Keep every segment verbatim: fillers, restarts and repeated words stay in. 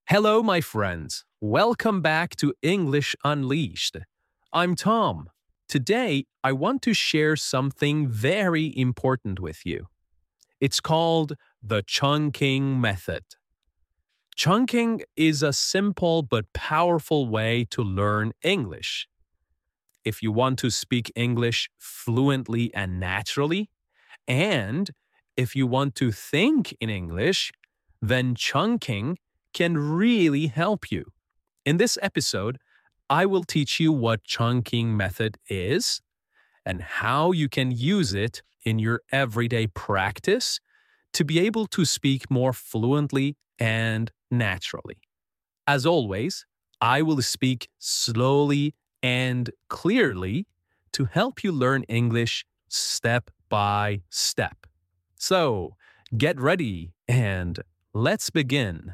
Hello, my friends. Welcome back to English Unleashed. I'm Tom. Today, I want to share something very important with you. It's called the chunking method. Chunking is a simple but powerful way to learn English. If you want to speak English fluently and naturally, and if you want to think in English, then chunking can really help you. In this episode, I will teach you what chunking method is and how you can use it in your everyday practice to be able to speak more fluently and naturally. As always, I will speak slowly and clearly to help you learn English step by step. So, get ready and let's begin.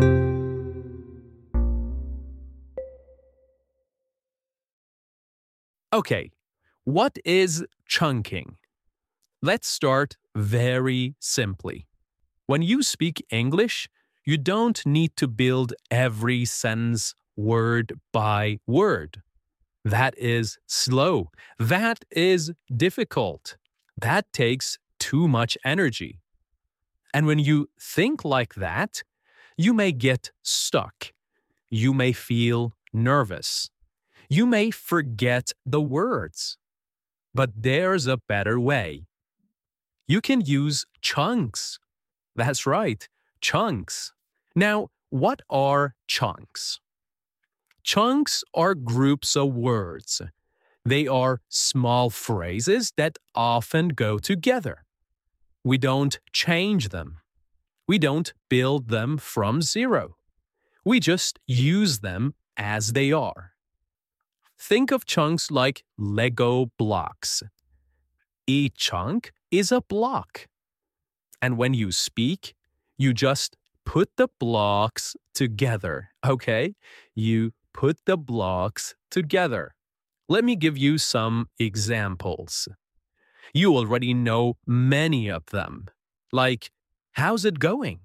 Okay, what is chunking? Let's start very simply. When you speak English, you don't need to build every sentence word by word. That is slow. That is difficult. That takes too much energy. And when you think like that, you may get stuck. You may feel nervous. You may forget the words. But there's a better way. You can use chunks. That's right, chunks. Now, what are chunks? Chunks are groups of words. They are small phrases that often go together. We don't change them. We don't build them from zero. We just use them as they are. Think of chunks like Lego blocks. Each chunk is a block. And when you speak, you just put the blocks together, okay? You put the blocks together. Let me give you some examples. You already know many of them, like, how's it going?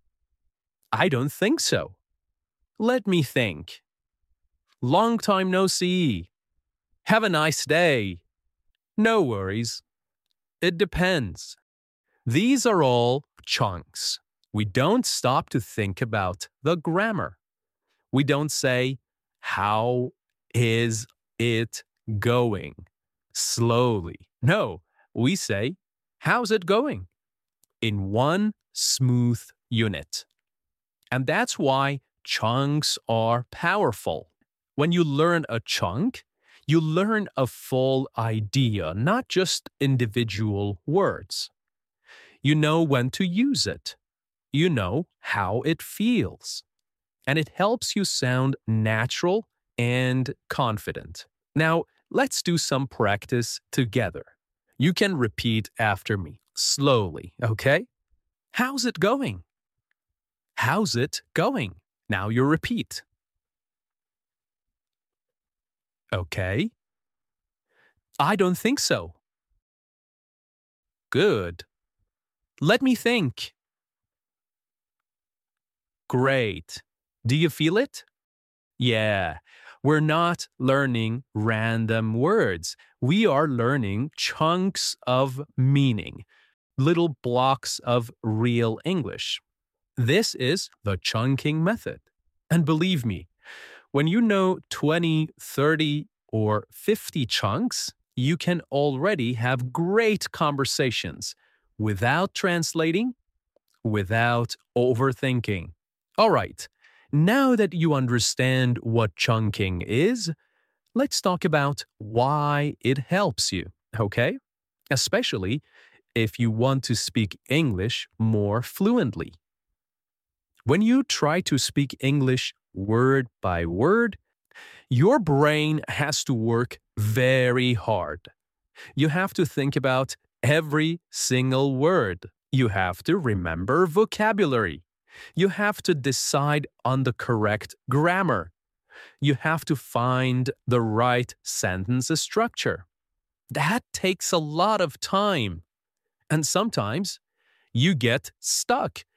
I don't think so. Let me think. Long time no see. Have a nice day. No worries. It depends. These are all chunks. We don't stop to think about the grammar. We don't say, how is it going? Slowly. No, we say, how's it going? In one smooth unit. And that's why chunks are powerful. When you learn a chunk, you learn a full idea, not just individual words. You know when to use it. You know how it feels. And it helps you sound natural and confident. Now, let's do some practice together. You can repeat after me, slowly, okay? How's it going? How's it going? Now you repeat. Okay. I don't think so. Good. Let me think. Great. Do you feel it? Yeah. We're not learning random words. We are learning chunks of meaning, little blocks of real English. This is the chunking method. And believe me, when you know twenty, thirty, or fifty chunks, you can already have great conversations without translating, without overthinking. All right, now that you understand what chunking is, let's talk about why it helps you, okay? Especially if you want to speak English more fluently. When you try to speak English word by word, your brain has to work very hard. You have to think about every single word. You have to remember vocabulary. You have to decide on the correct grammar. You have to find the right sentence structure. That takes a lot of time. And sometimes you get stuck.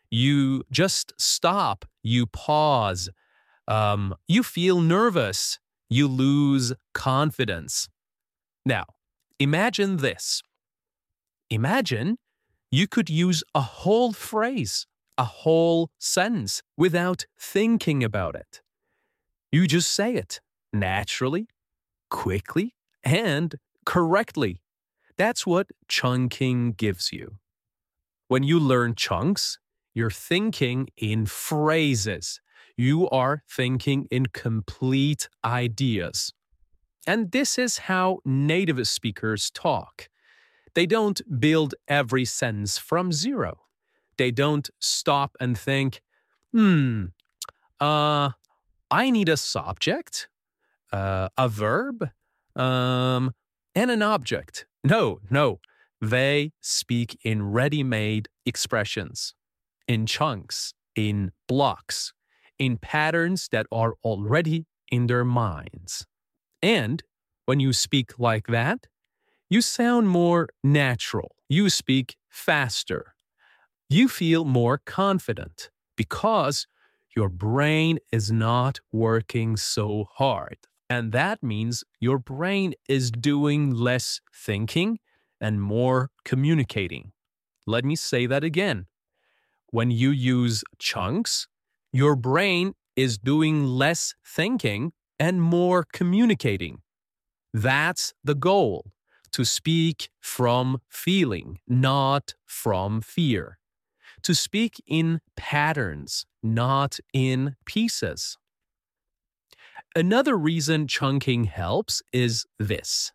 You just stop. You pause. Um, you feel nervous. You lose confidence. Now, imagine this. Imagine you could use a whole phrase, a whole sentence without thinking about it. You just say it naturally, quickly, and correctly. That's what chunking gives you. When you learn chunks, you're thinking in phrases. You are thinking in complete ideas. And this is how native speakers talk. They don't build every sentence from zero. They don't stop and think, hmm, uh, I need a subject, uh, a verb, um, and an object. No, no. They speak in ready-made expressions, in chunks, in blocks, in patterns that are already in their minds. And when you speak like that, you sound more natural. You speak faster. You feel more confident because your brain is not working so hard. And that means your brain is doing less thinking and more communicating. Let me say that again. When you use chunks, your brain is doing less thinking and more communicating. That's the goal, to speak from feeling, not from fear. To speak in patterns, not in pieces. Another reason chunking helps is this.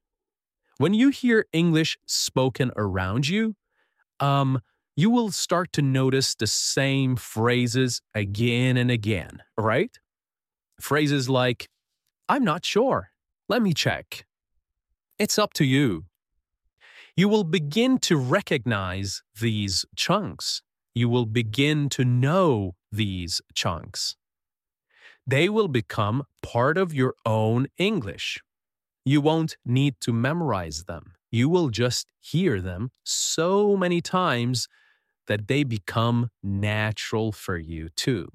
When you hear English spoken around you, um, you will start to notice the same phrases again and again, right? Phrases like, I'm not sure. Let me check. It's up to you. You will begin to recognize these chunks. You will begin to know these chunks. They will become part of your own English. You won't need to memorize them. You will just hear them so many times that they become natural for you too.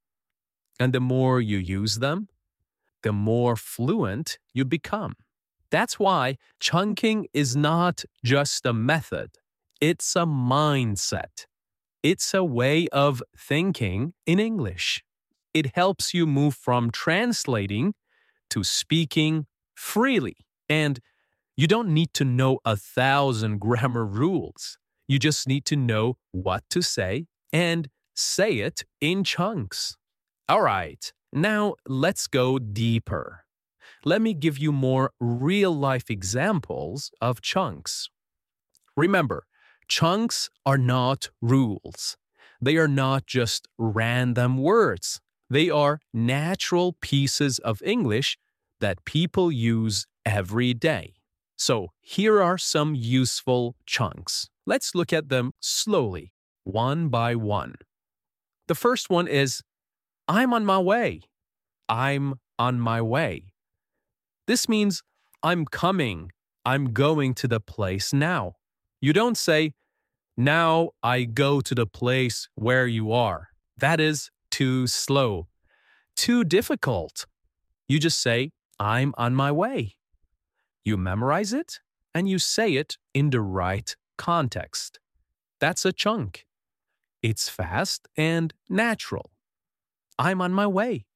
And the more you use them, the more fluent you become. That's why chunking is not just a method, it's a mindset. It's a way of thinking in English. It helps you move from translating to speaking freely. And you don't need to know a thousand grammar rules. You just need to know what to say and say it in chunks. All right, now let's go deeper. Let me give you more real-life examples of chunks. Remember, chunks are not rules. They are not just random words. They are natural pieces of English that people use every day. So here are some useful chunks. Let's look at them slowly, one by one. The first one is, I'm on my way. I'm on my way. This means I'm coming. I'm going to the place now. You don't say, now I go to the place where you are. That is too slow, too difficult. You just say, I'm on my way. You memorize it and you say it in the right context. That's a chunk. It's fast and natural. I'm on my way.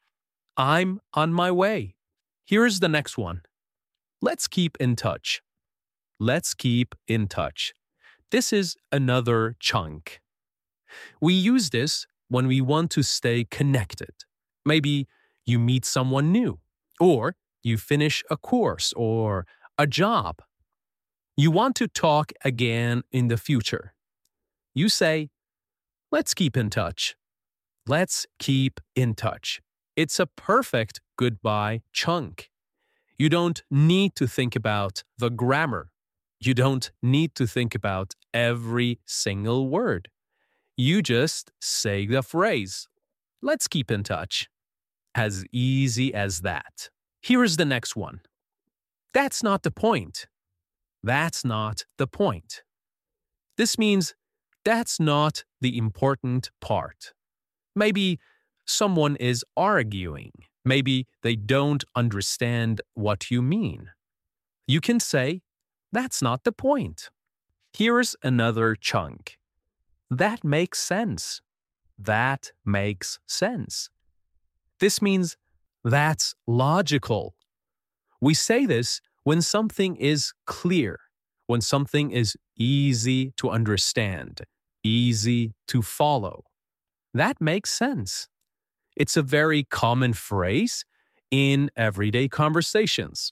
I'm on my way. Here's the next one. Let's keep in touch. Let's keep in touch. This is another chunk. We use this when we want to stay connected. Maybe you meet someone new, or you finish a course or a job. You want to talk again in the future. You say, let's keep in touch. Let's keep in touch. It's a perfect goodbye chunk. You don't need to think about the grammar. You don't need to think about every single word. You just say the phrase, let's keep in touch. As easy as that. Here is the next one. That's not the point. That's not the point. This means that's not the important part. Maybe someone is arguing. Maybe they don't understand what you mean. You can say, "That's not the point." Here's another chunk. That makes sense. That makes sense. This means that's logical. We say this when something is clear, when something is easy to understand, easy to follow. That makes sense. It's a very common phrase in everyday conversations.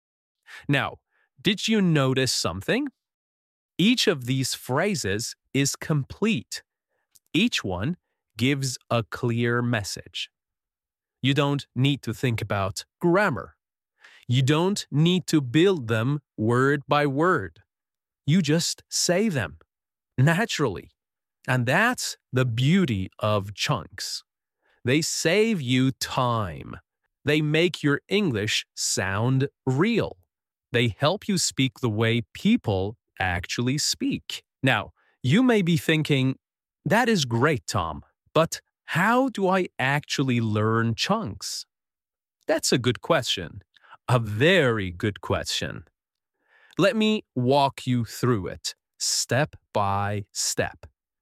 Now, did you notice something? Each of these phrases is complete. Each one gives a clear message. You don't need to think about grammar. You don't need to build them word by word. You just say them naturally. And that's the beauty of chunks. They save you time. They make your English sound real. They help you speak the way people actually speak. Now, you may be thinking, that is great, Tom, but how do I actually learn chunks? That's a good question. A very good question. Let me walk you through it, step by step.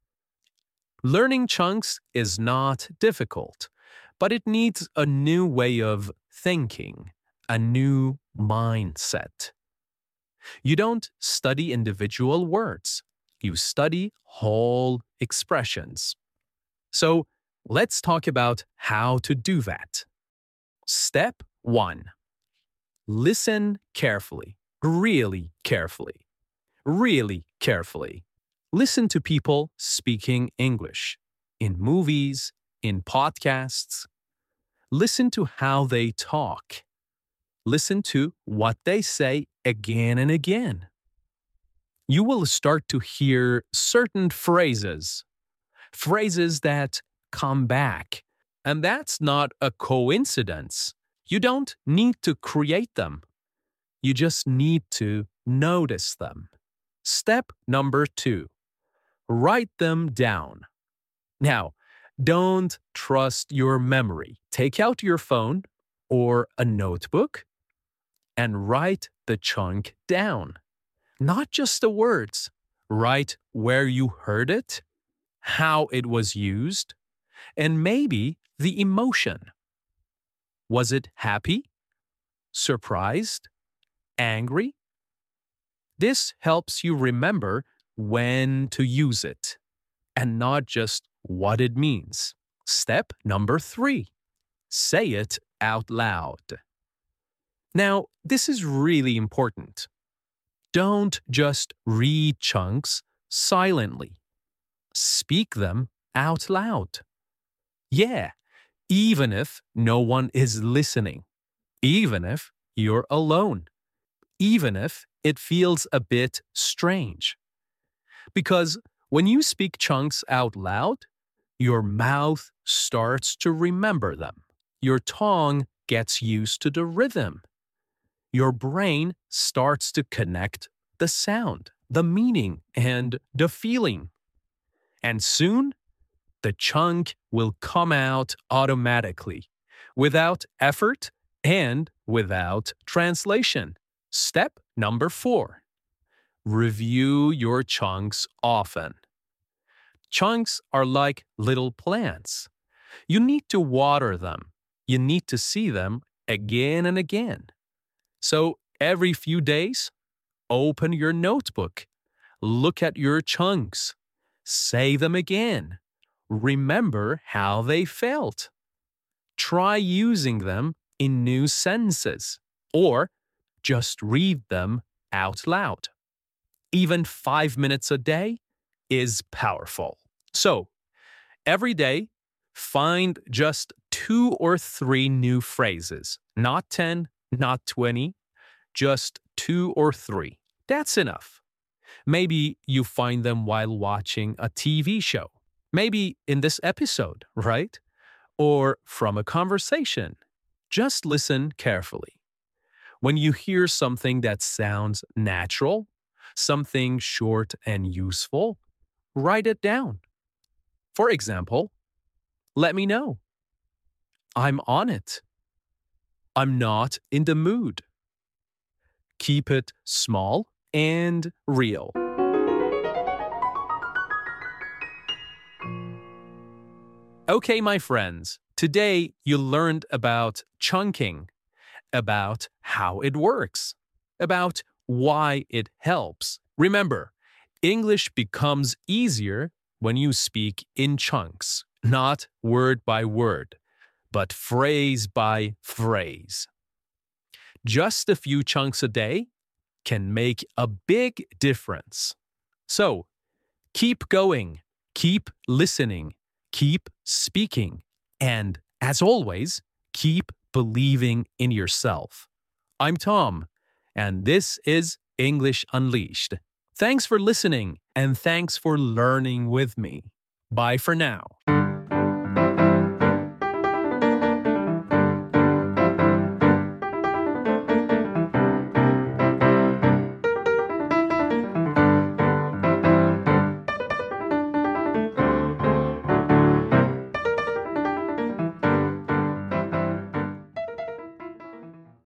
Learning chunks is not difficult, but it needs a new way of thinking, a new mindset. You don't study individual words. You study whole expressions. So let's talk about how to do that. Step one. Listen carefully, really carefully, really carefully. Listen to people speaking English in movies, in podcasts. Listen to how they talk. Listen to what they say again and again. You will start to hear certain phrases, phrases that come back. And that's not a coincidence. You don't need to create them. You just need to notice them. Step number two. Write them down. Now, don't trust your memory. Take out your phone or a notebook and write the chunk down. Not just the words. Write where you heard it, how it was used, and maybe the emotion. Was it happy? Surprised? Angry? This helps you remember when to use it and not just what it means. Step number three. Say it out loud. Now, this is really important. Don't just read chunks silently. Speak them out loud. Yeah, even if no one is listening. Even if you're alone. Even if it feels a bit strange. Because when you speak chunks out loud, your mouth starts to remember them. Your tongue gets used to the rhythm. Your brain starts to connect the sound, the meaning, and the feeling. And soon, the chunk will come out automatically, without effort and without translation. Step number four. Review your chunks often. Chunks are like little plants. You need to water them. You need to see them again and again. So every few days, open your notebook. Look at your chunks. Say them again. Remember how they felt. Try using them in new sentences, or just read them out loud. Even five minutes a day is powerful. So, every day, find just two or three new phrases. Not ten, not twenty, just two or three. That's enough. Maybe you find them while watching a T V show. Maybe in this episode, right? Or from a conversation. Just listen carefully. When you hear something that sounds natural, something short and useful, write it down. For example, let me know. I'm on it. I'm not in the mood. Keep it small and real. Okay, my friends, today you learned about chunking, about how it works, about why it helps. Remember, English becomes easier when you speak in chunks, not word by word, but phrase by phrase. Just a few chunks a day can make a big difference. So, keep going, keep listening, keep speaking, and as always, keep believing in yourself. I'm Tom, and this is English Unleashed. Thanks for listening, and thanks for learning with me. Bye for now.